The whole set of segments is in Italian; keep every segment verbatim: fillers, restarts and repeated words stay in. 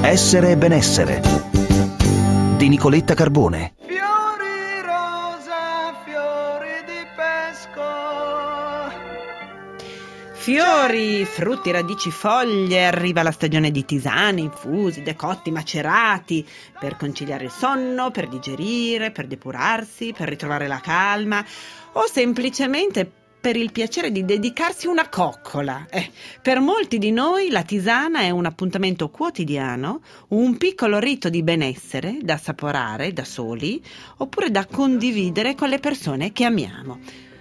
Essere e benessere di Nicoletta Carbone. Fiori rosa, fiori di pesco. Fiori, frutti, radici, foglie, arriva la stagione di tisane, infusi, decotti, macerati, per conciliare il sonno, per digerire, per depurarsi, per ritrovare la calma o semplicemente per il piacere di dedicarsi una coccola. Eh, per molti di noi la tisana è un appuntamento quotidiano, un piccolo rito di benessere da assaporare da soli oppure da condividere con le persone che amiamo.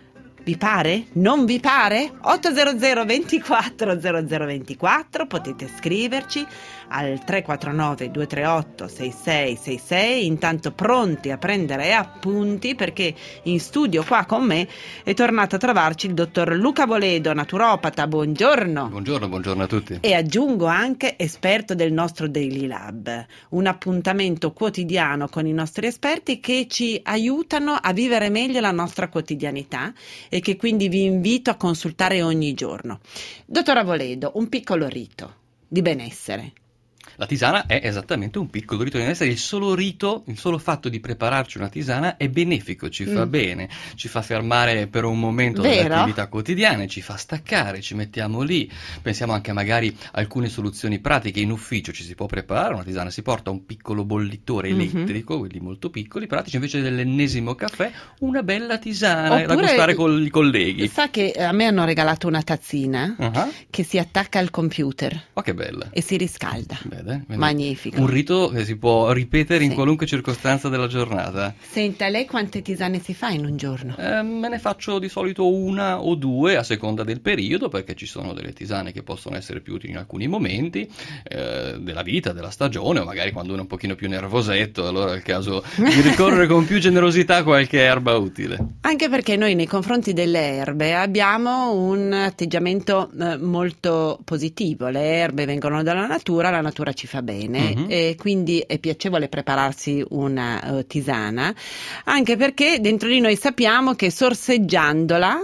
Vi pare? Non vi pare? otto zero zero ventiquattro zero zero ventiquattro, potete scriverci al tre quattro nove due tre otto sei sei sei sei, intanto pronti a prendere appunti perché in studio qua con me è tornato a trovarci il dottor Luca Boledo, naturopata. Buongiorno. Buongiorno, buongiorno a tutti. E aggiungo anche esperto del nostro Daily Lab, un appuntamento quotidiano con i nostri esperti che ci aiutano a vivere meglio la nostra quotidianità e che quindi vi invito a consultare ogni giorno. Dottor Boledo, un piccolo rito di benessere. La tisana è esattamente un piccolo rito di benessere. Il solo rito, il solo fatto di prepararci una tisana è benefico, ci fa mm. bene, ci fa fermare per un momento Vero? dalle attività quotidiane, ci fa staccare, ci mettiamo lì. Pensiamo anche magari a alcune soluzioni pratiche. In ufficio ci si può preparare una tisana, si porta un piccolo bollitore elettrico, mm-hmm. quelli molto piccoli, pratici, invece dell'ennesimo caffè, una bella tisana Oppure, da gustare con i colleghi. Sa che a me hanno regalato una tazzina uh-huh. che si attacca al computer. Oh, che bella! E si riscalda. Vede? Magnifico. Un rito che si può ripetere sì. in qualunque circostanza della giornata. Senta, lei quante tisane si fa in un giorno? Eh, me ne faccio di solito una o due a seconda del periodo, perché ci sono delle tisane che possono essere più utili in alcuni momenti eh, della vita, della stagione, o magari quando uno è un pochino più nervosetto, allora è il caso di ricorrere con più generosità a qualche erba utile. Anche perché noi nei confronti delle erbe abbiamo un atteggiamento eh, molto positivo. Le erbe vengono dalla natura, la natura ci fa bene uh-huh. e quindi è piacevole prepararsi una uh, tisana, anche perché dentro di noi sappiamo che sorseggiandola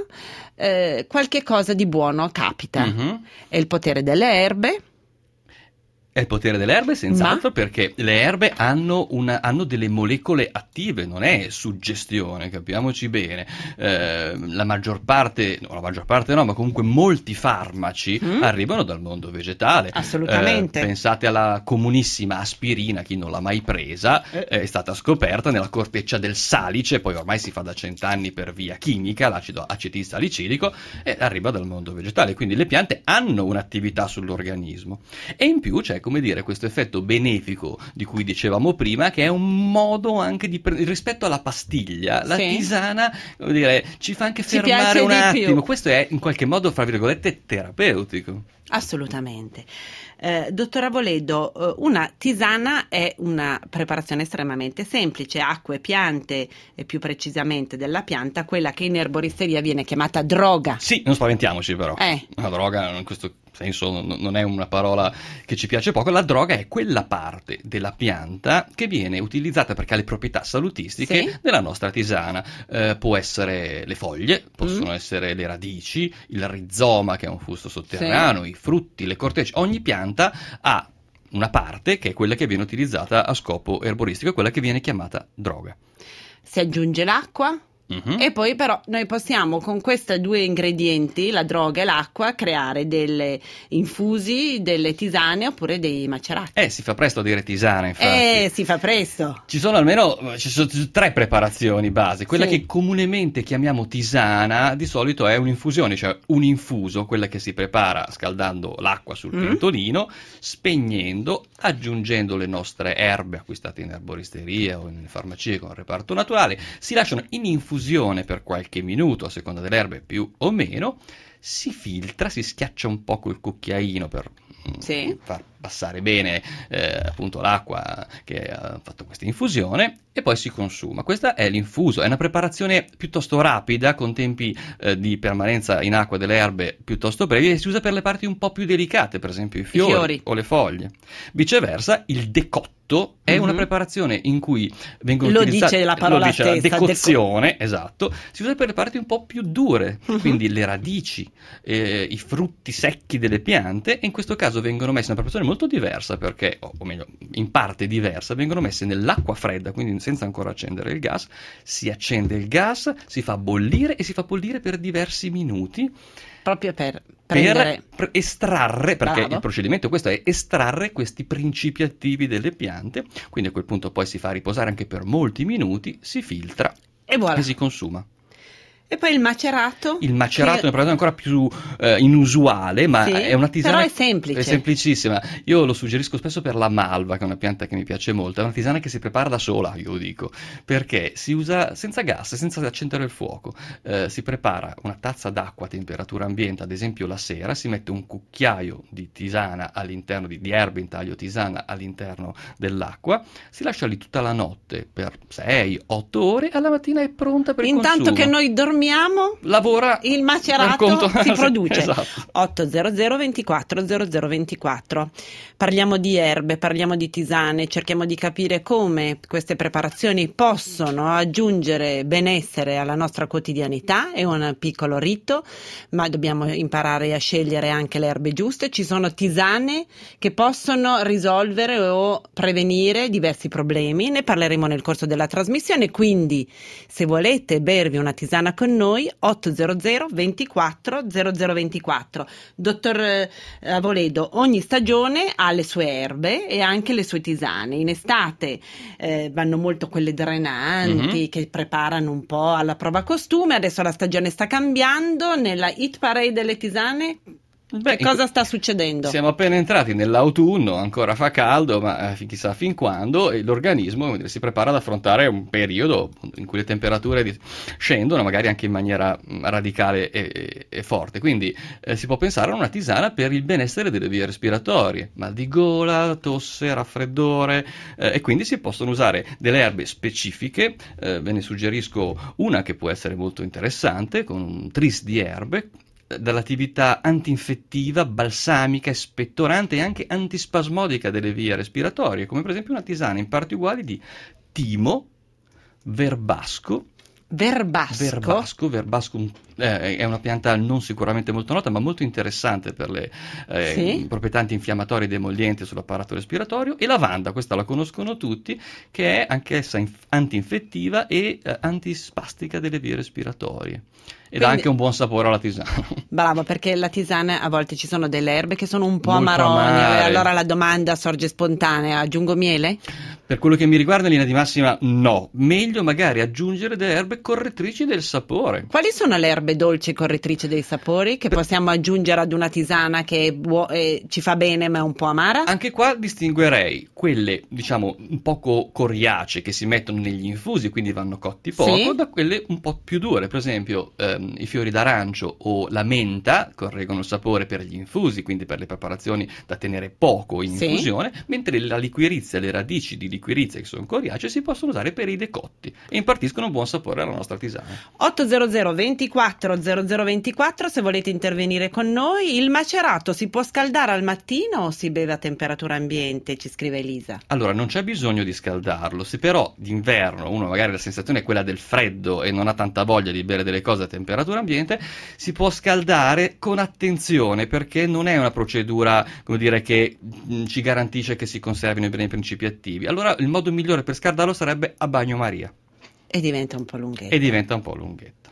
eh, qualche cosa di buono capita. Uh-huh. È il potere delle erbe. È il potere delle erbe, senz'altro, Ma? perché le erbe hanno, una, hanno delle molecole attive, non è suggestione, capiamoci bene. Eh, la maggior parte, no, la maggior parte no, ma comunque molti farmaci mm? arrivano dal mondo vegetale. Assolutamente. Eh, pensate alla comunissima aspirina, chi non l'ha mai presa, eh. è stata scoperta nella corteccia del salice, poi ormai si fa da cent'anni per via chimica, l'acido acetilsalicilico, e arriva dal mondo vegetale. Quindi le piante hanno un'attività sull'organismo. E in più c'è, come dire, questo effetto benefico di cui dicevamo prima, che è un modo anche di pre- rispetto alla pastiglia, la sì. tisana, come dire, ci fa anche fermare un attimo. Più. Questo è in qualche modo, fra virgolette, terapeutico. Assolutamente. Eh, dottora Boledo, una tisana è una preparazione estremamente semplice, acqua e piante, e più precisamente della pianta, quella che in erboristeria viene chiamata droga. Sì, non spaventiamoci però. Eh. La droga in questo senso non è una parola che ci piace poco. La droga è quella parte della pianta che viene utilizzata perché ha le proprietà salutistiche sì. della nostra tisana. Eh, può essere le foglie, possono mm. essere le radici, il rizoma, che è un fusto sotterraneo, sì. i frutti, le cortecce. Ogni pianta ha una parte che è quella che viene utilizzata a scopo erboristico, quella che viene chiamata droga. Si aggiunge l'acqua? Uh-huh. E poi però noi possiamo con questi due ingredienti, la droga e l'acqua, creare delle infusi, delle tisane oppure dei macerati. Eh, si fa presto a dire tisane, infatti. Eh, si fa presto. Ci sono almeno ci sono tre preparazioni base. Quella sì. che comunemente chiamiamo tisana di solito è un'infusione, cioè un infuso, quella che si prepara scaldando l'acqua sul mm. pentolino, spegnendo, aggiungendo le nostre erbe acquistate in erboristeria o in farmacie con il reparto naturale, si lasciano in infusione per qualche minuto, a seconda delle erbe più o meno, si filtra, si schiaccia un po' col cucchiaino per sì. far passare bene eh, appunto l'acqua che ha fatto questa infusione, e poi si consuma. Questa è l'infuso, è una preparazione piuttosto rapida, con tempi eh, di permanenza in acqua delle erbe piuttosto brevi, e si usa per le parti un po' più delicate, per esempio i fiori, I fiori. o le foglie. Viceversa, il decotto è mm-hmm. una preparazione in cui vengono lo utilizzate, dice la parola lo dice stessa, la decozione, deco- esatto, si usa per le parti un po' più dure, mm-hmm. quindi le radici, eh, i frutti secchi delle piante, e in questo caso vengono messi in una preparazione molto diversa, perché, o, o meglio, in parte diversa, vengono messe nell'acqua fredda, quindi senza ancora accendere il gas. Si accende il gas, si fa bollire e si fa bollire per diversi minuti, proprio per prendere... per estrarre, perché Bravo. il procedimento questo è estrarre questi principi attivi delle piante, quindi a quel punto poi si fa riposare anche per molti minuti, si filtra E voilà. e si consuma. E poi il macerato? Il macerato che- è una preparazione ancora più eh, inusuale, ma Sì, è una tisana... però è semplice. È semplicissima. Io lo suggerisco spesso per la malva, che è una pianta che mi piace molto. È una tisana che si prepara da sola, io dico, perché si usa senza gas, senza accendere il fuoco. Eh, si prepara una tazza d'acqua a temperatura ambiente, ad esempio la sera, si mette un cucchiaio di tisana all'interno, di, di erbe in taglio tisana all'interno dell'acqua, si lascia lì tutta la notte per sei otto ore, alla mattina è pronta per il Intanto consumo. che noi dormiamo, Lavora il per macerato conto- si sì, produce. esatto. ottocento ventiquattro zero zero ventiquattro. Parliamo di erbe, parliamo di tisane, cerchiamo di capire come queste preparazioni possono aggiungere benessere alla nostra quotidianità. È un piccolo rito, ma dobbiamo imparare a scegliere anche le erbe giuste. Ci sono tisane che possono risolvere o prevenire diversi problemi, ne parleremo nel corso della trasmissione, quindi se volete bervi una tisana con noi, ottocento ventiquattro zero zero ventiquattro. Dottor eh, Avoledo, ogni stagione ha le sue erbe e anche le sue tisane. In estate eh, vanno molto quelle drenanti, Mhm. che preparano un po' alla prova costume. Adesso la stagione sta cambiando. Nella hit parade delle tisane, Beh, che in- cosa sta succedendo? Siamo appena entrati nell'autunno, ancora fa caldo, ma eh, chissà fin quando, e l'organismo, come dire, si prepara ad affrontare un periodo appunto, in cui le temperature di- scendono, magari anche in maniera mh, radicale e, e- e forte. Quindi eh, si può pensare a una tisana per il benessere delle vie respiratorie, mal di gola, tosse, raffreddore, eh, e quindi si possono usare delle erbe specifiche. Eh, ve ne suggerisco una che può essere molto interessante, con un tris di erbe, dall'attività antinfettiva, balsamica, espettorante e anche antispasmodica delle vie respiratorie, come per esempio una tisana in parti uguali di timo, verbasco. Verbasco. Verbasco, verbasco eh, è una pianta non sicuramente molto nota, ma molto interessante per le eh, Sì. proprietà antinfiammatorie ed emollienti sull'apparato respiratorio, e lavanda, questa la conoscono tutti, che è anch'essa inf- antinfettiva e eh, antispastica delle vie respiratorie. Ed Quindi- ha anche un buon sapore alla tisana. Bravo, perché la tisana a volte ci sono delle erbe che sono un po' Molto amarone, amare. e allora la domanda sorge spontanea: aggiungo miele? Per quello che mi riguarda, in linea di massima, no. Meglio magari aggiungere delle erbe correttrici del sapore. Quali sono le erbe dolci correttrici dei sapori che Per- possiamo aggiungere ad una tisana che è buo- eh, ci fa bene ma è un po' amara? Anche qua distinguerei quelle, diciamo, un poco coriacee che si mettono negli infusi, quindi vanno cotti poco, Sì. da quelle un po' più dure. Per esempio, ehm, i fiori d'arancio o la menta correggono il sapore per gli infusi, quindi per le preparazioni da tenere poco in Sì. infusione, mentre la liquirizia, le radici di liquirizia che sono coriacee, si possono usare per i decotti e impartiscono un buon sapore alla nostra tisana. ottocento ventiquattro zero zero ventiquattro se volete intervenire con noi. Il macerato si può scaldare al mattino o si beve a temperatura ambiente? Ci scrive Elisa. Allora, non c'è bisogno di scaldarlo. Se però d'inverno uno magari la sensazione è quella del freddo e non ha tanta voglia di bere delle cose a temperatura ambiente, si può scaldare con attenzione, perché non è una procedura, come dire, che mh, ci garantisce che si conservino i beni principi attivi. Allora il modo migliore per scaldarlo sarebbe a bagnomaria, E diventa un po' lunghetto. e diventa un po' lunghetto.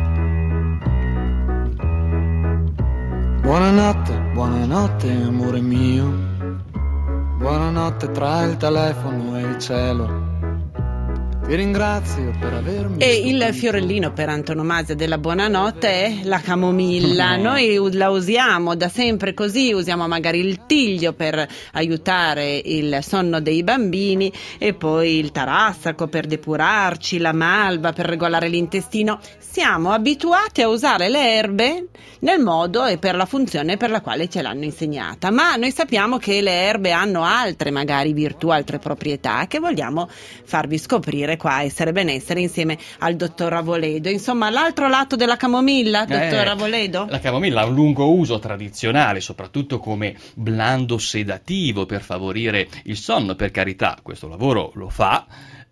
Buonanotte, buonanotte amore mio. Buonanotte tra il telefono e il cielo. Ti ringrazio per avermi E il stupito. fiorellino per antonomasia della buonanotte è la camomilla. Noi u- la usiamo da sempre così, usiamo magari il tiglio per aiutare il sonno dei bambini, e poi il tarassaco per depurarci, la malva per regolare l'intestino. Siamo abituati a usare le erbe nel modo e per la funzione per la quale ce l'hanno insegnata, ma noi sappiamo che le erbe hanno altre magari virtù, altre proprietà che vogliamo farvi scoprire qua a Essere Benessere insieme al dottor Avoledo. Insomma, l'altro lato della camomilla, dottor Eh, Avoledo? La camomilla ha un lungo uso tradizionale, soprattutto come blando sedativo per favorire il sonno, per carità, questo lavoro lo fa.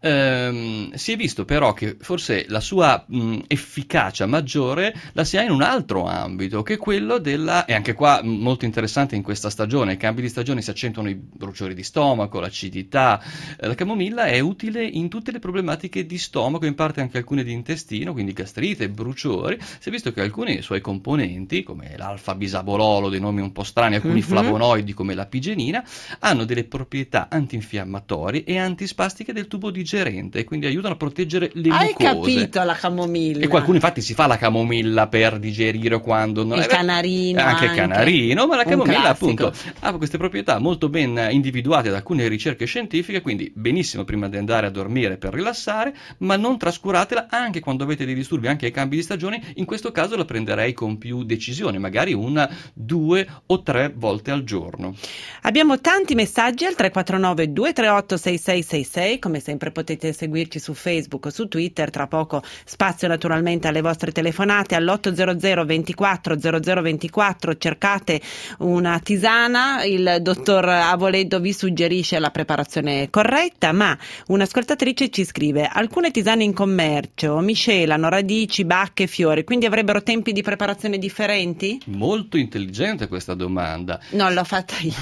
Ehm, si è visto però che forse la sua mh, efficacia maggiore la si ha in un altro ambito, che è quello della, e anche qua mh, molto interessante in questa stagione, i cambi di stagione si accentuano i bruciori di stomaco, l'acidità. Eh, la camomilla è utile in tutte le problematiche di stomaco, in parte anche alcune di intestino, quindi gastrite, bruciori. Si è visto che alcuni suoi componenti, come l'alfa-bisabololo, dei nomi un po' strani, alcuni Mhm. flavonoidi come la pigenina, hanno delle proprietà antinfiammatorie e antispastiche del tubo digerente, e quindi aiutano a proteggere le Hai mucose. capito la camomilla? E qualcuno infatti si fa la camomilla per digerire quando non Il è canarino anche il anche. canarino, ma la Un camomilla classico. appunto ha queste proprietà molto ben individuate da alcune ricerche scientifiche, quindi benissimo prima di andare a dormire per rilassare, ma non trascuratela anche quando avete dei disturbi, anche ai cambi di stagione. In questo caso la prenderei con più decisione, magari una, due o tre volte al giorno. Abbiamo tanti messaggi al tre quattro nove due tre otto sei sei sei sei, come sempre potete seguirci su Facebook o su Twitter, tra poco spazio naturalmente alle vostre telefonate all'otto zero zero ventiquattro zero zero ventiquattro, cercate una tisana, il dottor Avoledo vi suggerisce la preparazione corretta, ma un'ascoltatrice ci scrive: alcune tisane in commercio miscelano radici, bacche e fiori, quindi avrebbero tempi di preparazione differenti? Molto intelligente questa domanda. Non l'ho fatta io.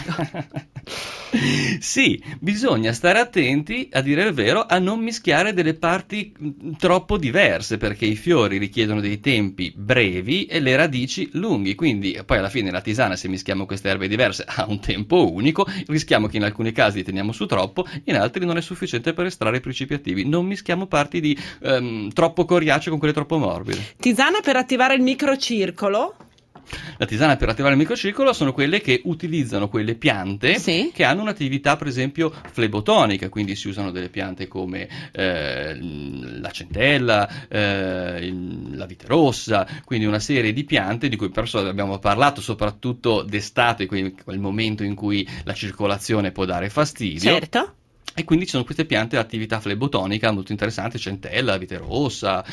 Sì, bisogna stare attenti, a dire il vero, a non mischiare delle parti mh, troppo diverse, perché i fiori richiedono dei tempi brevi e le radici lunghi, quindi poi alla fine la tisana, se mischiamo queste erbe diverse, ha un tempo unico, rischiamo che in alcuni casi li teniamo su troppo, in altri non è sufficiente per estrarre i principi attivi. Non mischiamo parti di ehm, troppo coriacee con quelle troppo morbide. Tisana per attivare il microcircolo? La tisana per attivare il microcircolo sono quelle che utilizzano quelle piante Sì. che hanno un'attività per esempio flebotonica, quindi si usano delle piante come eh, la centella, eh, il- la vite rossa, quindi una serie di piante di cui perso abbiamo parlato soprattutto d'estate, quel, quel momento in cui la circolazione può dare fastidio. Certo. E quindi ci sono queste piante a attività flebotonica molto interessanti, centella, vite rossa.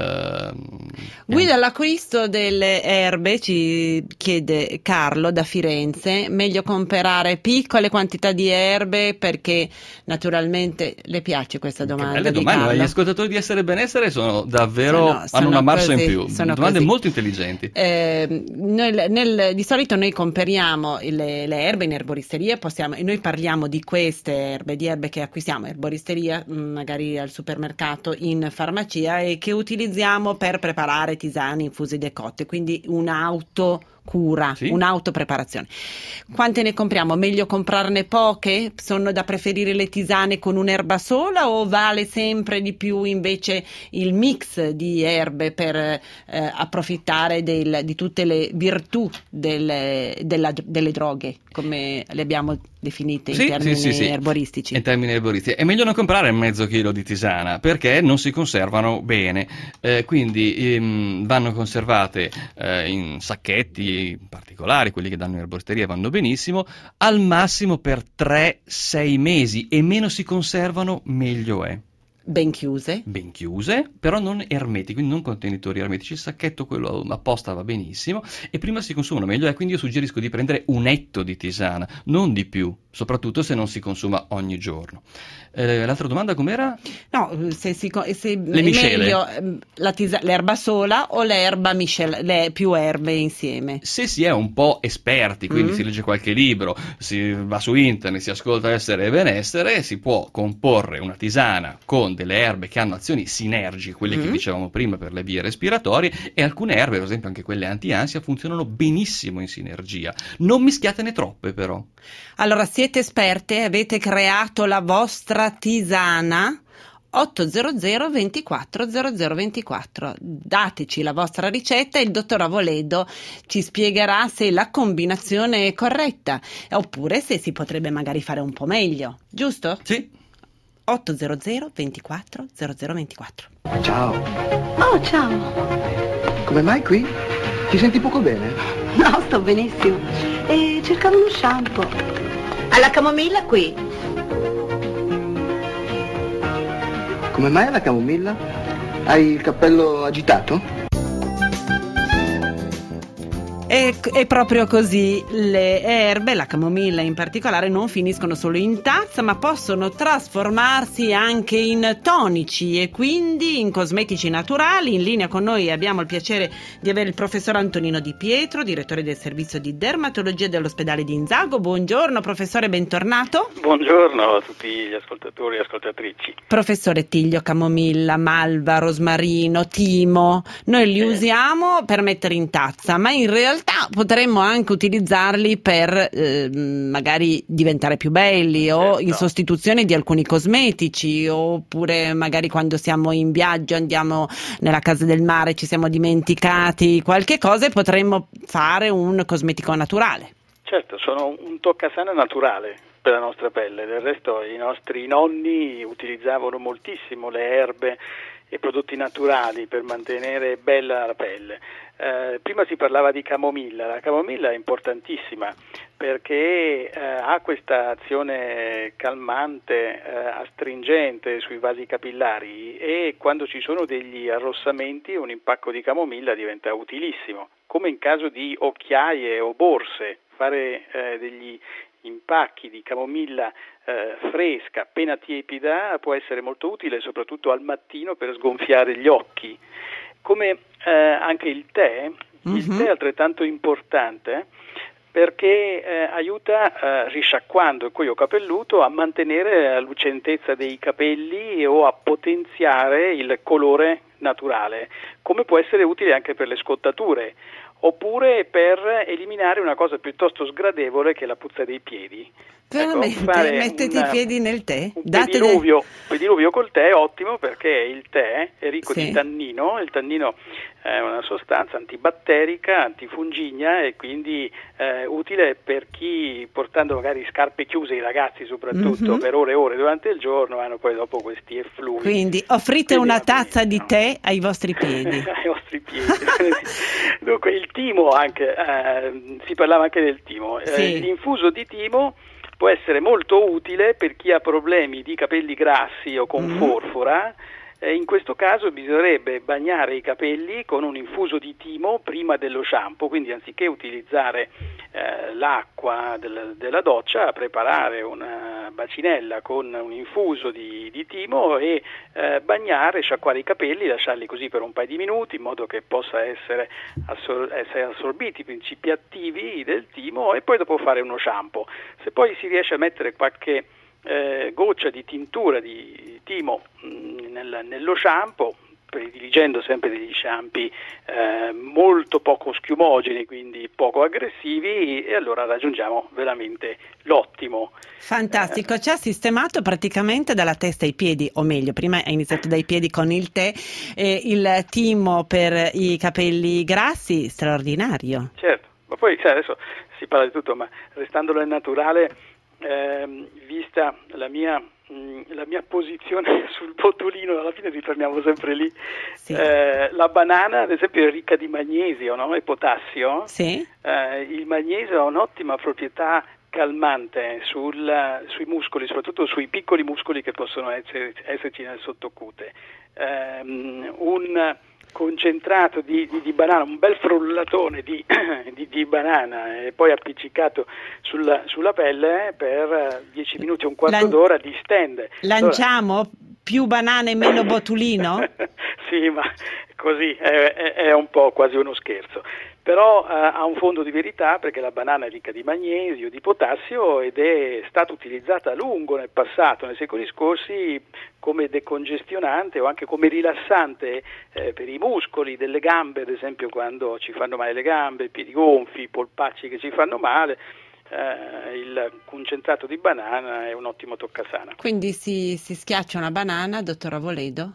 ehm, Guida all'acquisto delle erbe, ci chiede Carlo da Firenze, meglio comprare piccole quantità di erbe perché naturalmente le piace questa Che domanda belle di domande, Carlo. gli ascoltatori di Essere Benessere sono davvero, Sono- hanno sono una marcia così, in più, sono domande così. molto intelligenti. Eh, noi, nel- di solito noi comperiamo le, le erbe in erboristeria, possiamo, e noi parliamo di queste erbe, di erbe che acquistiamo in erboristeria, mh, magari al supermercato, in farmacia, e che utilizziamo per preparare tisane, infusi, decotte, quindi un'auto cura, Sì. un'autopreparazione. Quante ne compriamo? Meglio comprarne poche? Sono da preferire le tisane con un'erba sola o vale sempre di più invece il mix di erbe per eh, approfittare del- di tutte le virtù delle, della- delle droghe, come le abbiamo definite in Sì, termini sì, sì, sì. erboristici? In termini erboristici è meglio non comprare mezzo chilo di tisana perché non si conservano bene. Eh, quindi ehm, vanno conservate eh, in sacchetti particolari, quelli che danno in erboristeria vanno benissimo, al massimo per tre sei mesi, e meno si conservano meglio è. Ben chiuse? Ben chiuse, però non ermetiche, quindi non contenitori ermetici. Il sacchetto, quello apposta, va benissimo, e prima si consumano meglio è, quindi io suggerisco di prendere un etto di tisana, non di più, soprattutto se non si consuma ogni giorno. Eh, l'altra domanda com'era? No, se si co- se Le è miscele. meglio ehm, la tisa- l'erba sola o l'erba miscela, le più erbe insieme? Se si è un po' esperti, quindi Mm. si legge qualche libro, si va su internet, si ascolta Essere e Benessere, si può comporre una tisana con delle erbe che hanno azioni sinergiche, quelle che Mm. dicevamo prima per le vie respiratorie, e alcune erbe, per esempio anche quelle anti-ansia, funzionano benissimo in sinergia. Non mischiatene troppe però. Allora, siete esperte, avete creato la vostra tisana? otto zero zero ventiquattro zero zero ventiquattro, dateci la vostra ricetta e il dottor Avoledo ci spiegherà se la combinazione è corretta oppure se si potrebbe magari fare un po' meglio, giusto? Sì. otto zero zero ventiquattro zero zero ventiquattro. Ciao, Oh, ciao. come mai qui? Ti senti poco bene? No, sto benissimo. E cercavo uno shampoo. Alla camomilla qui. Come mai la camomilla? Hai il cappello agitato? È, è proprio così, le erbe, la camomilla in particolare, non finiscono solo in tazza, ma possono trasformarsi anche in tonici e quindi in cosmetici naturali. In linea con noi abbiamo il piacere di avere il professor Antonino Di Pietro, direttore del servizio di dermatologia dell'ospedale di Inzago. Buongiorno professore, bentornato. Buongiorno a tutti gli ascoltatori e ascoltatrici. Professore, tiglio, camomilla, malva, rosmarino, timo, noi li eh. usiamo per mettere in tazza, ma in realtà potremmo anche utilizzarli per eh, magari diventare più belli o certo. in sostituzione di alcuni cosmetici, oppure magari quando siamo in viaggio, andiamo nella casa del mare, ci siamo dimenticati qualche cosa e potremmo fare un cosmetico naturale. Certo, sono un toccasana naturale per la nostra pelle. Del resto i nostri nonni utilizzavano moltissimo le erbe e prodotti naturali per mantenere bella la pelle. Eh, prima si parlava di camomilla. La camomilla è importantissima perché eh, ha questa azione calmante, eh, astringente sui vasi capillari, e quando ci sono degli arrossamenti un impacco di camomilla diventa utilissimo, come in caso di occhiaie o borse. Fare eh, degli impacchi di camomilla eh, fresca, appena tiepida, può essere molto utile, soprattutto al mattino per sgonfiare gli occhi. Come eh, anche il tè, mm-hmm. il tè è altrettanto importante perché eh, aiuta, eh, risciacquando il cuoio capelluto, a mantenere la lucentezza dei capelli o a potenziare il colore naturale, come può essere utile anche per le scottature, oppure per eliminare una cosa piuttosto sgradevole che è la puzza dei piedi. Veramente? Ecco, mettete una, i piedi nel tè? Un Date pediluvio, del... pediluvio col tè è ottimo perché il tè è ricco sì. di tannino. Il tannino è una sostanza antibatterica, antifungigna e quindi eh, utile per chi, portando magari scarpe chiuse, i ragazzi soprattutto, mm-hmm. per ore e ore durante il giorno, hanno poi dopo questi effluvi. Quindi offrite quindi una tazza di no. tè ai vostri piedi. ai vostri piedi. Dunque il timo anche, eh, si parlava anche del timo. Sì. Eh, l'infuso di timo può essere molto utile per chi ha problemi di capelli grassi o con mm. forfora. Eh, in questo caso bisognerebbe bagnare i capelli con un infuso di timo prima dello shampoo, quindi anziché utilizzare eh, l'acqua del, della doccia, preparare una bacinella con un infuso di, di timo e eh, bagnare, sciacquare i capelli, lasciarli così per un paio di minuti in modo che possa essere, assor- essere assorbiti i principi attivi del timo, e poi dopo fare uno shampoo. Se poi si riesce a mettere qualche Eh, goccia di tintura di timo mh, nel, nello shampoo, prediligendo sempre degli shampoo eh, molto poco schiumogeni, quindi poco aggressivi, e allora raggiungiamo veramente l'ottimo. Fantastico, eh, ci ha sistemato praticamente dalla testa ai piedi, o meglio, prima ha iniziato dai piedi con il tè, eh, il timo per i capelli grassi, straordinario. Certo, ma poi cioè, adesso si parla di tutto, ma restando nel naturale, Eh, vista la mia, mh, la mia posizione sul botulino, alla fine ritorniamo sempre lì. Sì. Eh, la banana ad esempio è ricca di magnesio, no? E potassio. Sì. Eh, il magnesio ha un'ottima proprietà calmante sul, sui muscoli, soprattutto sui piccoli muscoli che possono essere, esserci nel sottocute. Eh, un concentrato di, di, di banana, un bel frullatone di, di, di banana e poi appiccicato sulla, sulla pelle per dieci minuti, un quarto Lan- d'ora, distende. Lanciamo allora... più banane e meno botulino? Sì, ma così è, è, è un po' quasi uno scherzo. Però eh, ha un fondo di verità perché la banana è ricca di magnesio, di potassio, ed è stata utilizzata a lungo nel passato, nei secoli scorsi, come decongestionante o anche come rilassante eh, per i muscoli delle gambe, ad esempio quando ci fanno male le gambe, i piedi gonfi, i polpacci che ci fanno male. Eh, il concentrato di banana è un ottimo toccasana. Quindi si, si schiaccia una banana, dottor Avoledo?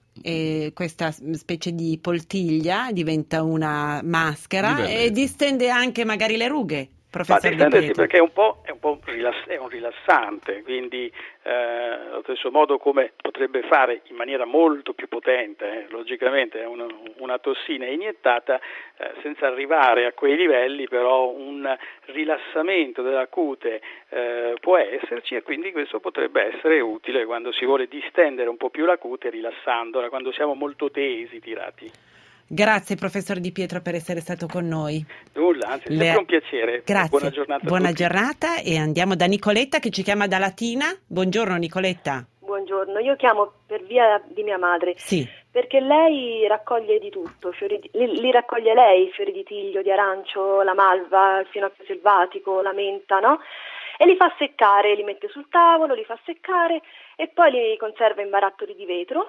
E questa specie di poltiglia diventa una maschera e distende anche magari le rughe. Ma distende sì, perché è un po', è un po' rilass- è un rilassante, quindi eh, allo stesso modo come potrebbe fare in maniera molto più potente, eh, logicamente è una, una tossina iniettata, eh, senza arrivare a quei livelli, però un rilassamento della cute eh, può esserci, e quindi questo potrebbe essere utile quando si vuole distendere un po' più la cute rilassandola, quando siamo molto tesi, tirati. Grazie professor Di Pietro per essere stato con noi. Nulla, anzi, è sempre Le... un piacere. Grazie. Buona giornata. Buona a tutti. giornata e andiamo da Nicoletta che ci chiama da Latina. Buongiorno Nicoletta. Buongiorno, io chiamo per via di mia madre. Sì. Perché lei raccoglie di tutto, fiori di, li, li raccoglie lei, fiori di tiglio, di arancio, la malva, il finocchio selvatico, la menta, no? E li fa seccare, li mette sul tavolo, li fa seccare e poi li conserva in barattoli di vetro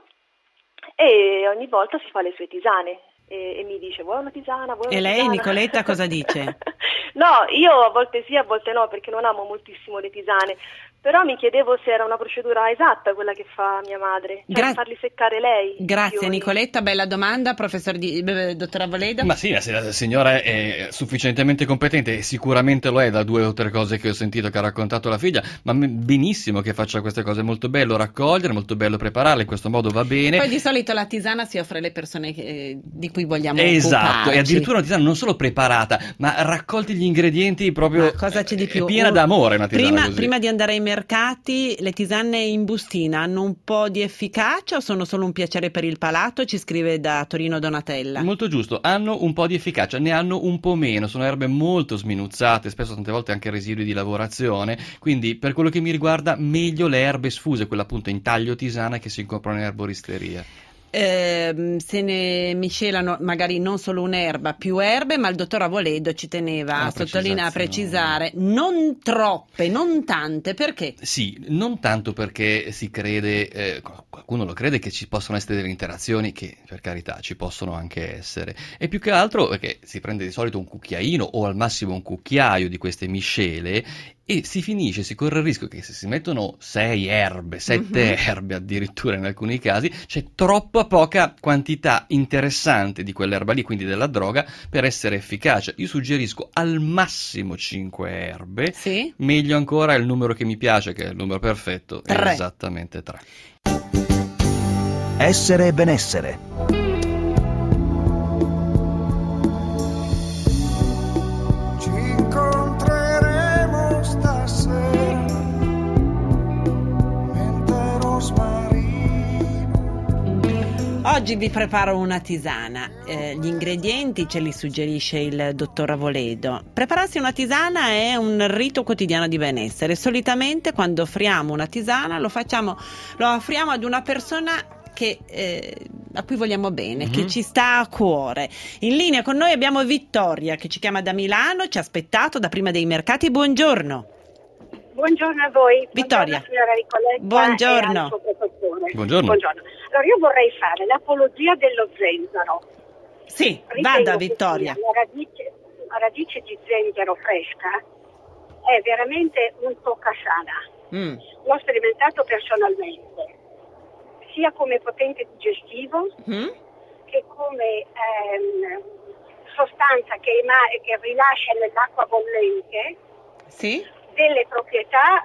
e ogni volta si fa le sue tisane e, e mi dice vuoi una tisana, vuoi una E lei tisana? Nicoletta cosa dice? No, io a volte sì, a volte no, perché non amo moltissimo le tisane, però mi chiedevo se era una procedura esatta quella che fa mia madre, cioè Gra- farli seccare lei. i Grazie fiori. Nicoletta, bella domanda, professor Di... eh, dottora Voledo. Ma sì, se la signora è sufficientemente competente, e sicuramente lo è da due o tre cose che ho sentito che ha raccontato la figlia, ma benissimo che faccia queste cose, è molto bello raccogliere, molto bello prepararle, in questo modo va bene. Poi di solito la tisana si offre alle persone che, di cui vogliamo Esatto, occuparci. e addirittura una tisana non solo preparata, ma raccolti gli ingredienti proprio. Ma cosa c'è di più? È piena Un- d'amore una tisana prima, così. prima di andare ai mercati, le tisane in bustina hanno un po' di efficacia o sono solo un piacere per il palato? Ci scrive da Torino Donatella. Molto giusto, hanno un po' di efficacia, ne hanno un po' meno, sono erbe molto sminuzzate, spesso tante volte anche residui di lavorazione, quindi per quello che mi riguarda meglio le erbe sfuse, quelle appunto in taglio tisana che si comprano in erboristeria. Eh, se ne miscelano magari non solo un'erba, più erbe, ma il dottor Avoledo ci teneva Ah, a sottolineare, a precisazione. precisare, non troppe, non tante, perché? Sì, non tanto perché si crede, eh, qualcuno lo crede che ci possono essere delle interazioni, che per carità ci possono anche essere, e più che altro perché si prende di solito un cucchiaino o al massimo un cucchiaio di queste miscele e si finisce, si corre il rischio che se si mettono sei erbe, sette Mhm. erbe addirittura in alcuni casi, c'è troppa poca quantità interessante di quell'erba lì, quindi della droga, per essere efficace. Io suggerisco al massimo cinque erbe, Sì? meglio ancora il numero che mi piace, che è il numero perfetto, è Tre. esattamente tre. Essere benessere. Ci incontreremo stasera mentre rosmarino. Oggi vi preparo una tisana. Eh, gli ingredienti ce li suggerisce il dottor Avoledo. Prepararsi una tisana è un rito quotidiano di benessere. Solitamente quando offriamo una tisana lo facciamo, lo offriamo ad una persona che, eh, a cui vogliamo bene, Mhm. che ci sta a cuore. In linea con noi abbiamo Vittoria che ci chiama da Milano, ci ha aspettato da prima dei mercati. Buongiorno. Buongiorno a voi. Vittoria. Buongiorno signora Ricoletta Buongiorno. e al suo professore. Buongiorno. Buongiorno. Allora io vorrei fare l'apologia dello zenzero. Sì, Ritengo vada che Vittoria. sia La radice, la radice di zenzero fresca è veramente un toccasana. Mm. L'ho sperimentato personalmente, sia come potente digestivo Mm? che come ehm, sostanza che, ema- che rilascia nell'acqua bollente Sì? delle proprietà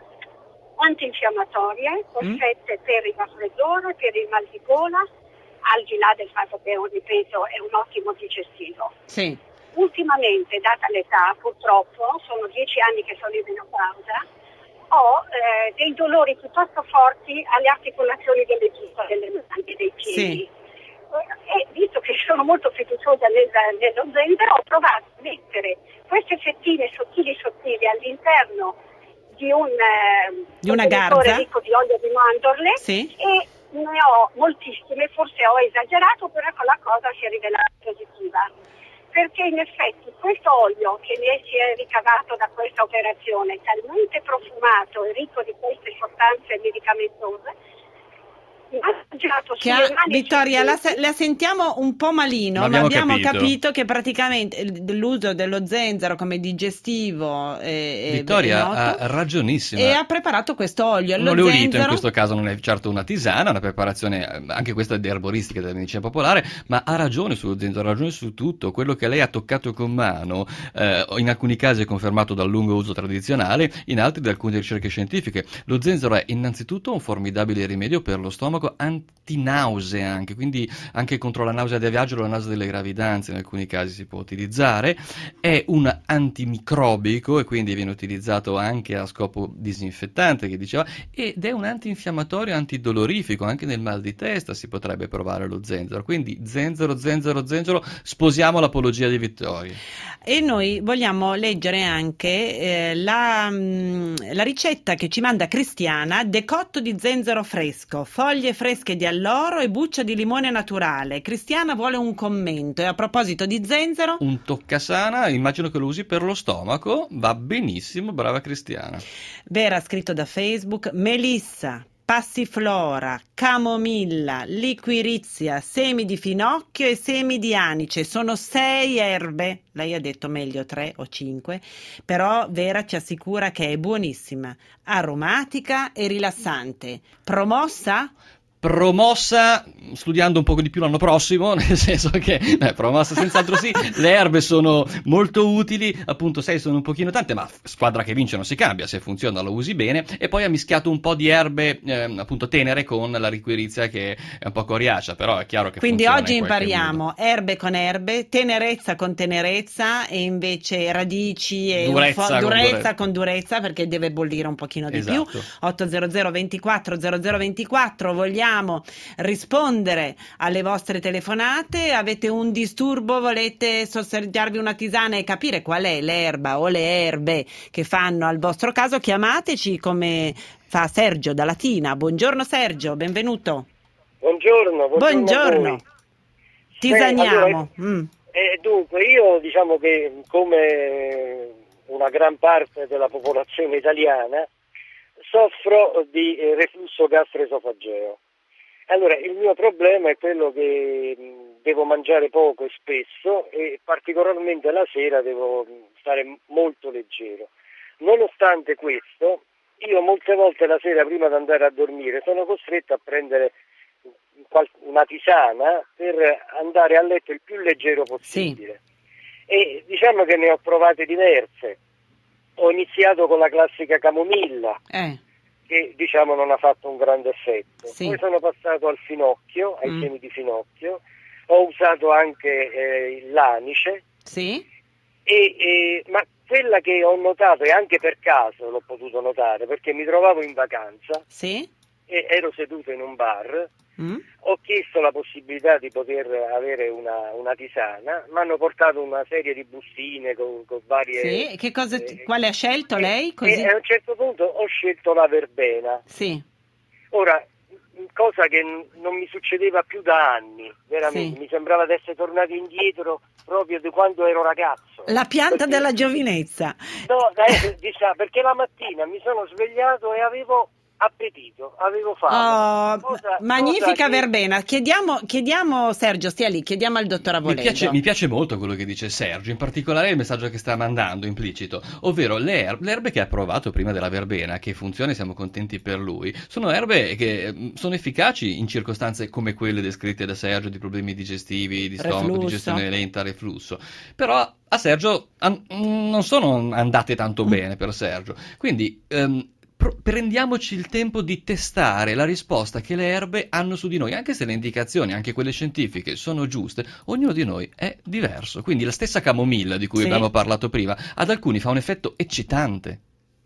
antinfiammatorie, perfette per il raffreddore, per il mal di gola, al di là del fatto che, ripeto, è un ottimo digestivo. Sì. Ultimamente, data l'età, purtroppo, sono dieci anni che sono in menopausa, ho eh, dei dolori piuttosto forti alle articolazioni delle dita, delle mani e dei piedi. Sì. E visto che sono molto fiduciosa nel, nello zenzero, ho provato a mettere queste fettine sottili sottili all'interno di un eh, Di una contenitore garza? ricco di olio di mandorle Sì. e ne ho moltissime, forse ho esagerato, però la cosa si è rivelata positiva. Perché in effetti questo olio che ne si è ricavato da questa operazione è talmente profumato e ricco di queste sostanze medicamentose, mi ha appoggiato Che sulle ha- mani e Vittoria, sui la, piedi. se- la sentiamo un po' malino, Ma ma abbiamo abbiamo capito. capito. che praticamente il- l'uso dello zenzero come digestivo è, è- Vittoria è noto, ha ragionissima. e ha preparato questo olio. Un Lo oleolito in zenzero- questo caso non è certo una tisana, è una preparazione eh, anche questa di erboristica della medicina popolare, ma ha ragione sullo zenzero, ha ragione su tutto. Quello che lei ha toccato con mano, eh, in alcuni casi è confermato dal lungo uso tradizionale, in altri da alcune ricerche scientifiche. Lo zenzero è innanzitutto un formidabile rimedio per lo stomaco farmaco antinausea anche, quindi anche contro la nausea da viaggio o la nausea delle gravidanze in alcuni casi si può utilizzare. È un antimicrobico e quindi viene utilizzato anche a scopo disinfettante, che diceva, ed è un antinfiammatorio, antidolorifico, anche nel mal di testa si potrebbe provare lo zenzero. Quindi zenzero, zenzero, zenzero, sposiamo l'apologia di Vittorio. E noi vogliamo leggere anche eh, la, mh, la ricetta che ci manda Cristiana: decotto di zenzero fresco, foglie fresche di alloro e buccia di limone naturale. Cristiana vuole un commento, e a proposito di zenzero, un toccasana, immagino che lo usi per lo stomaco, va benissimo, brava Cristiana. Vera ha scritto da Facebook: melissa, passiflora, camomilla, liquirizia, semi di finocchio e semi di anice. Sono sei erbe, lei ha detto meglio tre o cinque, però Vera ci assicura che è buonissima, aromatica e rilassante. Promossa? Promossa studiando un po' di più l'anno prossimo, nel senso che eh, promossa senz'altro sì, le erbe sono molto utili, appunto sei sono un pochino tante, ma squadra che vince non si cambia, se funziona lo usi bene. E poi ha mischiato un po' di erbe eh, appunto tenere con la liquirizia, che è un po' coriacea, però è chiaro che quindi funziona oggi in qualche impariamo modo. Erbe con erbe, tenerezza con tenerezza, e invece radici e durezza, un po' con, durezza durezza con durezza, perché deve bollire un pochino di esatto. più. Ottocento ventiquattro zero zero ventiquattro, vogliamo rispondere alle vostre telefonate. Avete un disturbo, volete sorseggiarvi una tisana e capire qual è l'erba o le erbe che fanno al vostro caso, chiamateci come fa Sergio da Latina. Buongiorno Sergio, benvenuto. Buongiorno, buongiorno, buongiorno. Tisaniamo. Beh, allora, mm. eh, dunque io diciamo che, come una gran parte della popolazione italiana, soffro di eh, reflusso gastroesofageo. Allora, il mio problema è quello che mh, devo mangiare poco e spesso, e particolarmente la sera devo mh, stare molto leggero. Nonostante questo, io molte volte la sera prima di andare a dormire sono costretto a prendere una tisana per andare a letto il più leggero possibile. Sì. E diciamo che ne ho provate diverse. Ho iniziato con la classica camomilla. Eh. Che diciamo non ha fatto un grande effetto. Sì. Poi sono passato al finocchio, ai mm. semi di finocchio, ho usato anche eh, l'anice, sì. e, e, ma quella che ho notato, e anche per caso l'ho potuto notare, perché mi trovavo in vacanza, sì. e ero seduto in un bar, mm. ho chiesto la possibilità di poter avere una, una tisana, mi hanno portato una serie di bustine con, con varie... Sì, che cosa, eh, quale ha scelto e, lei? Così? E a un certo punto ho scelto la verbena. Sì. Ora, cosa che n- non mi succedeva più da anni, veramente, sì. Mi sembrava di essere tornato indietro proprio di quando ero ragazzo. La pianta perché... della giovinezza. No, eh, diciamo, perché la mattina mi sono svegliato e avevo appetito, avevo fame. Oh, cosa, magnifica cosa verbena. Che... Chiediamo, chiediamo, Sergio, stia lì, chiediamo al dottor Avoledo. Mi piace, mi piace molto quello che dice Sergio, in particolare il messaggio che sta mandando implicito, ovvero le, erbe, le erbe che ha provato prima della verbena, che funziona e siamo contenti per lui, sono erbe che sono efficaci in circostanze come quelle descritte da Sergio, di problemi digestivi, di stomaco, reflusso. digestione lenta, reflusso. Però a Sergio an- non sono andate tanto bene per Sergio, quindi... Um, prendiamoci il tempo di testare la risposta che le erbe hanno su di noi, anche se le indicazioni, anche quelle scientifiche, sono giuste, ognuno di noi è diverso. Quindi la stessa camomilla di cui sì. abbiamo parlato prima, ad alcuni fa un effetto eccitante.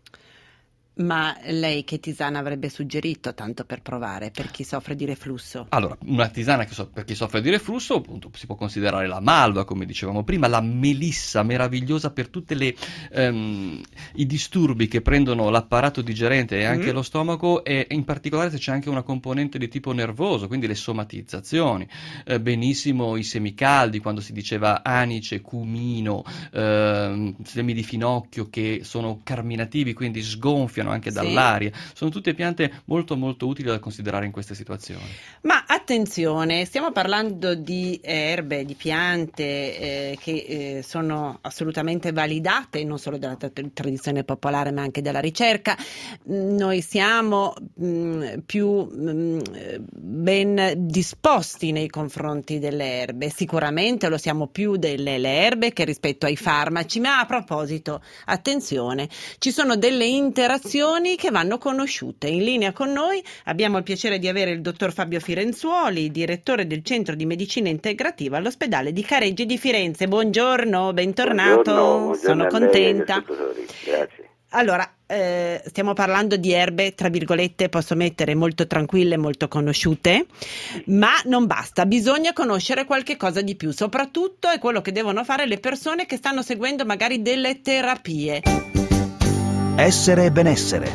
Ma lei che tisana avrebbe suggerito, tanto per provare, per chi soffre di reflusso? Allora, una tisana che so- per chi soffre di reflusso, appunto, si può considerare la malva, come dicevamo prima, la melissa, meravigliosa per tutti um, i disturbi che prendono l'apparato digerente e anche mm. lo stomaco, e in particolare se c'è anche una componente di tipo nervoso, quindi le somatizzazioni. Eh, benissimo i semicaldi, quando si diceva anice, cumino, eh, semi di finocchio, che sono carminativi, quindi sgonfiano anche sì. dall'aria, sono tutte piante molto molto utili da considerare in queste situazioni. Ma attenzione, stiamo parlando di erbe, di piante eh, che eh, sono assolutamente validate non solo dalla t- tradizione popolare ma anche dalla ricerca. Noi siamo mh, più mh, ben disposti nei confronti delle erbe, sicuramente lo siamo più delle erbe che rispetto ai farmaci, ma a proposito, attenzione, ci sono delle interazioni emozioni che vanno conosciute. In linea con noi abbiamo il piacere di avere il dottor Fabio Firenzuoli, direttore del Centro di Medicina Integrativa all'ospedale di Careggi di Firenze. Buongiorno, bentornato, buongiorno, buongiorno sono a lei, contenta. Grazie. Allora, eh, stiamo parlando di erbe, tra virgolette, posso mettere molto tranquille, molto conosciute, ma non basta, bisogna conoscere qualche cosa di più, soprattutto è quello che devono fare le persone che stanno seguendo magari delle terapie. Essere e benessere.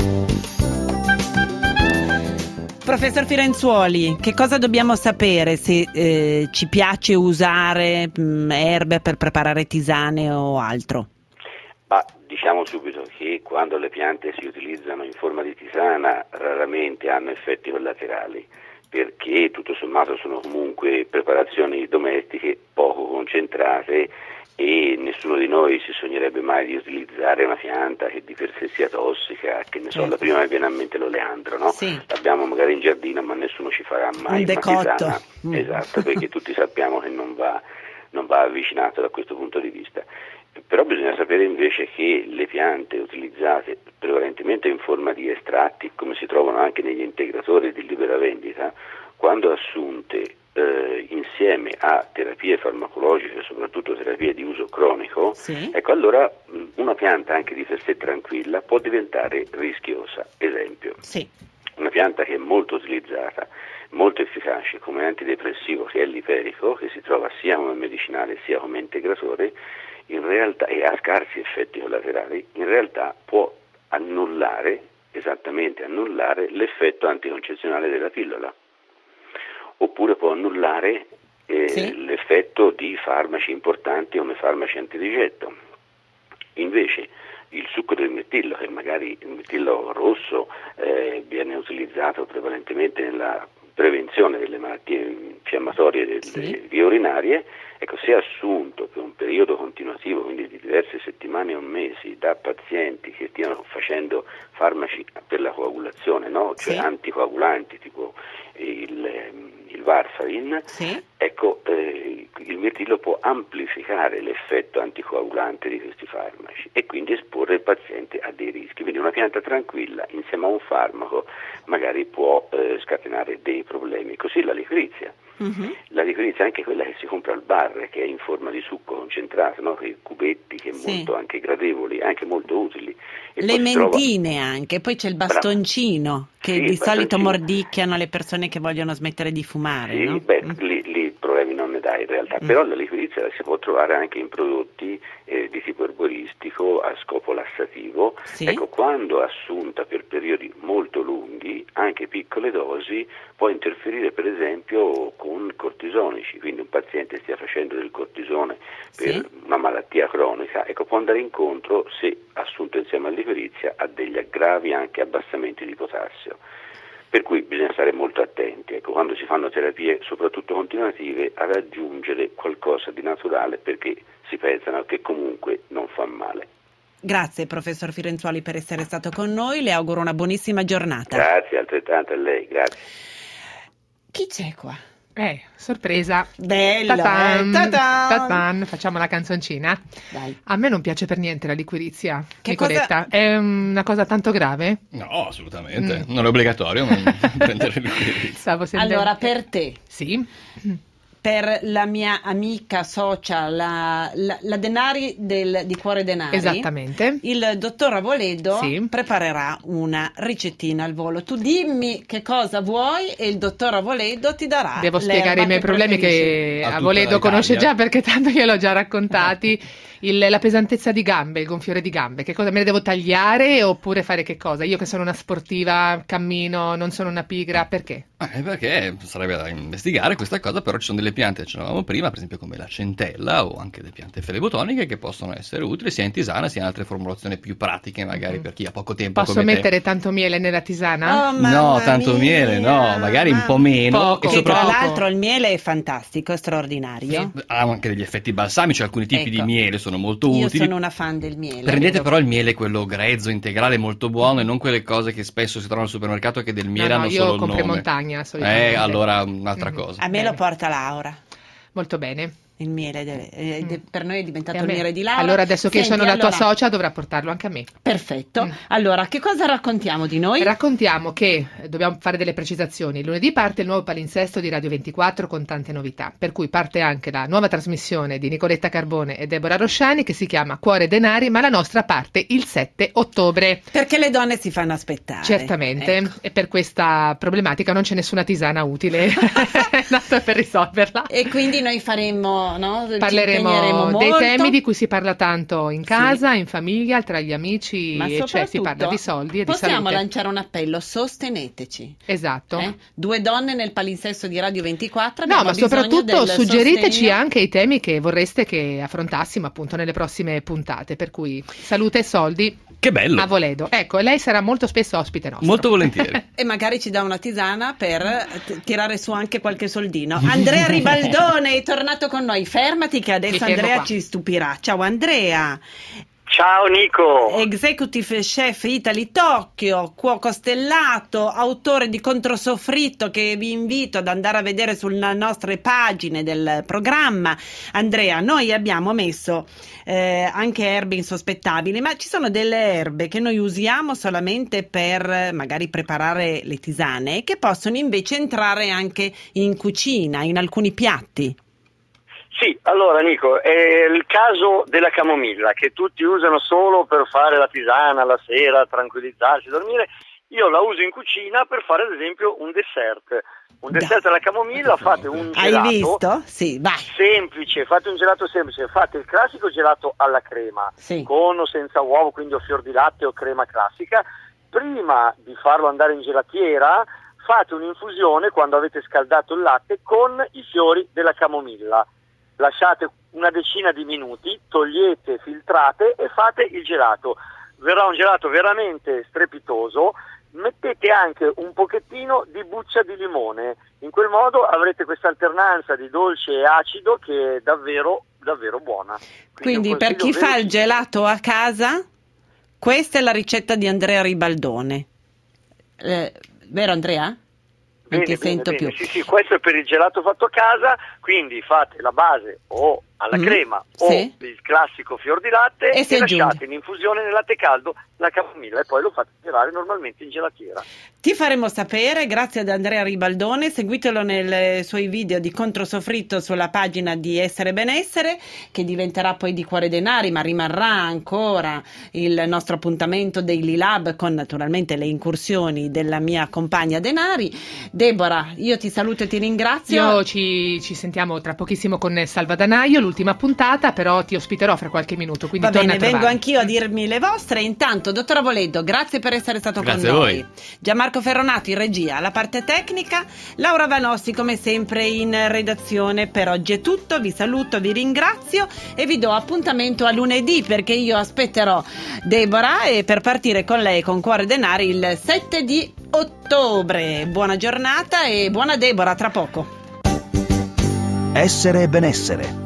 Professor Firenzuoli, che cosa dobbiamo sapere se eh, ci piace usare mh, erbe per preparare tisane o altro? Ma diciamo subito che quando le piante si utilizzano in forma di tisana raramente hanno effetti collaterali, perché tutto sommato sono comunque preparazioni domestiche poco concentrate e nessuno di noi si sognerebbe mai di utilizzare una pianta che di per sé sia tossica, che ne so, la prima mi viene a mente l'oleandro, no? Sì. L'abbiamo magari in giardino ma nessuno ci farà mai un decotto. tisana. Mm. Esatto, perché tutti sappiamo che non va, non va avvicinato da questo punto di vista. Però bisogna sapere invece che le piante utilizzate prevalentemente in forma di estratti, come si trovano anche negli integratori di libera vendita, quando assunte eh, insieme a terapie farmacologiche, soprattutto terapie di uso cronico, sì. ecco allora mh, una pianta anche di per sé tranquilla può diventare rischiosa. Esempio, sì. una pianta che è molto utilizzata, molto efficace come antidepressivo, che è l'iperico, che si trova sia come medicinale sia come integratore, in realtà, e ha scarsi effetti collaterali, in realtà può annullare, esattamente annullare, l'effetto anticoncezionale della pillola, oppure può annullare eh, sì. l'effetto di farmaci importanti come farmaci antirigetto. Invece il succo del mirtillo, che magari il mirtillo rosso eh, viene utilizzato prevalentemente nella prevenzione delle malattie infiammatorie delle sì. vie urinarie, ecco, se assunto per un periodo continuativo, quindi di diverse settimane o mesi, da pazienti che stiano facendo farmaci per la coagulazione, no? Cioè sì. anticoagulanti tipo il, il Varfarin, sì. ecco, eh, il mirtillo può amplificare l'effetto anticoagulante di questi farmaci e quindi esporre il paziente a dei rischi. Quindi una pianta tranquilla insieme a un farmaco magari può eh, scatenare dei problemi. Così la liquirizia. Uh-huh. La liquirizia è anche quella che si compra al bar, che è in forma di succo concentrato, no? Quei cubetti che sì. molto anche gradevoli, anche molto utili. E le mentine trova... anche, poi c'è il bastoncino che sì, di solito bastoncino. mordicchiano le persone che vogliono smettere di fumare, sì, no? beh, mm. lì, lì problemi non ne dà in realtà, Mm. però la liquirizia la si può trovare anche in prodotti eh, di tipo erboristico a scopo lassativo. Sì. Ecco, quando assunta per periodi molto lunghi, anche piccole dosi, può interferire per esempio con cortisonici, quindi un paziente stia facendo del cortisone per sì. una malattia cronica, ecco, può andare incontro, se assunto insieme alla liquirizia, a degli aggravi anche abbassamenti di potassio. Per cui bisogna stare molto attenti, ecco, quando si fanno terapie, soprattutto continuative, ad aggiungere qualcosa di naturale, perché si pensano che comunque non fa male. Grazie professor Firenzuoli per essere stato con noi, le auguro una buonissima giornata. Grazie, altrettanto a lei, grazie. Chi c'è qua? Eh, sorpresa. Bello, Ta-tan, eh, ta-tan. ta-tan. Facciamo la canzoncina. Dai. A me non piace per niente la liquirizia, Che Nicoletta. cosa... È una cosa tanto grave? No, assolutamente. Mm. Non è obbligatorio ma prendere liquirizia. Stavo sentendo... Allora, per te. Sì. Per la mia amica socia, la, la, la Denari del, di Cuore Denari, esattamente, il dottor Avoledo sì. preparerà una ricettina al volo. Tu dimmi che cosa vuoi e il dottor Avoledo ti darà. Devo spiegare i miei problemi che Avoledo conosce già, perché tanto io l'ho già raccontati. Il, la pesantezza di gambe, il gonfiore di gambe, che cosa me ne devo tagliare oppure fare che cosa? Io che sono una sportiva, cammino, non sono una pigra, perché? Eh, perché sarebbe da investigare questa cosa, però ci sono delle piante, ce l'avevamo prima, per esempio come la centella o anche le piante felebotoniche che possono essere utili sia in tisana sia in altre formulazioni più pratiche, magari mm. per chi ha poco tempo. Posso come mettere te. tanto miele nella tisana? Oh, no, tanto mia, miele no, magari un po' meno. Poco, e che soprattutto... tra l'altro il miele è fantastico, è straordinario. Sì, ha anche degli effetti balsamici, alcuni tipi ecco. di miele sono molto Io utili. sono una fan del miele. Prendete però il miele quello grezzo, integrale, molto buono e non quelle cose che spesso si trovano al supermercato che del miele no, no, hanno solo il nome. Io compro nome. Montagna solitamente. Eh, allora un'altra mm-hmm. cosa. A me lo porta Laura. Molto bene. il miele, de, eh, de, Mm. per noi è diventato E a il me. miele di Laura. Allora adesso che Senti, sono la tua allora- socia dovrà portarlo anche a me. Perfetto. Mm. Allora, che cosa raccontiamo di noi? Raccontiamo che eh, dobbiamo fare delle precisazioni. Lunedì parte il nuovo palinsesto di Radio ventiquattro con tante novità, per cui parte anche la nuova trasmissione di Nicoletta Carbone e Deborah Rosciani che si chiama Cuore e Denari, ma la nostra parte il sette ottobre. Perché le donne si fanno aspettare. Certamente, Ecco. e per questa problematica non c'è nessuna tisana utile, è nato per risolverla. E quindi noi faremo, no? Ci Parleremo impegneremo dei molto. temi di cui si parla tanto in casa, in famiglia, tra gli amici, Ma e cioè si soprattutto parla di soldi e di possiamo salute. lanciare un appello: sosteneteci. Esatto. Eh? Due donne nel palinsesto di Radio ventiquattro. No, abbiamo ma bisogno soprattutto del suggeriteci sostegno. anche i temi che vorreste che affrontassimo appunto nelle prossime puntate, per cui salute e soldi Che bello. a Voledo. Ecco, e lei sarà molto spesso ospite nostro. Molto volentieri. E magari ci dà una tisana per t- tirare su anche qualche soldino. Andrea Ribaldone è tornato con noi. Fermati che Mi adesso fermo Andrea qua. ci stupirà. Ciao Andrea. Ciao Nico. Executive Chef Italy Tokyo, cuoco stellato, autore di Controsoffritto, che vi invito ad andare a vedere sulle nostre pagine del programma. Andrea, noi abbiamo messo eh, anche erbe insospettabili, ma ci sono delle erbe che noi usiamo solamente per eh, magari preparare le tisane e che possono invece entrare anche in cucina, in alcuni piatti. Sì, allora Nico, è il caso della camomilla che tutti usano solo per fare la tisana la sera, tranquillizzarsi, dormire. Io la uso in cucina per fare ad esempio un dessert. Un dessert alla camomilla, fate un gelato. Hai visto? Sì, vai. Semplice, fate un gelato semplice, fate il classico gelato alla crema, Sì. con o senza uovo, quindi o fior di latte o crema classica. Prima di farlo andare in gelatiera, fate un'infusione quando avete scaldato il latte con i fiori della camomilla. Lasciate una decina di minuti, togliete, filtrate e fate il gelato. Verrà un gelato veramente strepitoso. Mettete anche un pochettino di buccia di limone, in quel modo avrete questa alternanza di dolce e acido che è davvero, davvero buona. Quindi un per chi consiglio fa il velocissimo. gelato a casa, questa è la ricetta di Andrea Ribaldone. Eh, vero Andrea? Non Bene, ti bene, sento bene. più. Sì, sì, questo è per il gelato fatto a casa, quindi fate la base o alla Mm, crema o sì. il classico fior di latte E e, si aggiunge. lasciate in infusione nel latte caldo la camomilla e poi lo fate tirare normalmente in gelatiera. Ti faremo sapere, grazie ad Andrea Ribaldone, seguitelo nei suoi video di Controsoffritto sulla pagina di Essere Benessere, che diventerà poi di Cuore Denari, ma rimarrà ancora il nostro appuntamento Daily Lab con naturalmente le incursioni della mia compagna Denari. Deborah, io ti saluto e ti ringrazio. Io ci, ci sentiamo tra pochissimo con Salvadanaio, l'ultima puntata, però ti ospiterò fra qualche minuto, quindi Va torna bene, a trovarmi. vengo anch'io a dirmi le vostre. Intanto, dottor Avoledo, grazie per essere stato Grazie con a noi. voi. Gianmarco Ferronato in regia, la parte tecnica, Laura Vanossi come sempre in redazione. Per oggi è tutto, vi saluto, vi ringrazio e vi do appuntamento a lunedì, perché io aspetterò Deborah e per partire con lei con Cuore Denari il sette di ottobre. Buona giornata e buona Deborah, tra poco. Essere Benessere.